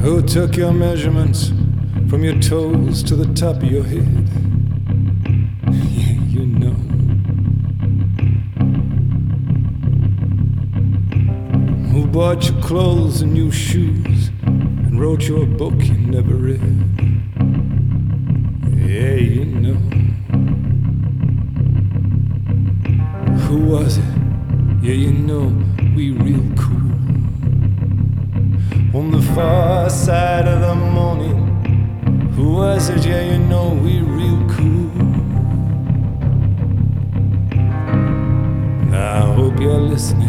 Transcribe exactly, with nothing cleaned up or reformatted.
Who took your measurements from your toes to the top of your head? Yeah, you know. Who bought your clothes and new shoes and wrote your book you never read? Yeah, you know. Who was it? Yeah, you know, we real cool. On the far side of the morning, who was it? Yeah, you know, we real cool. Now I hope you're listening.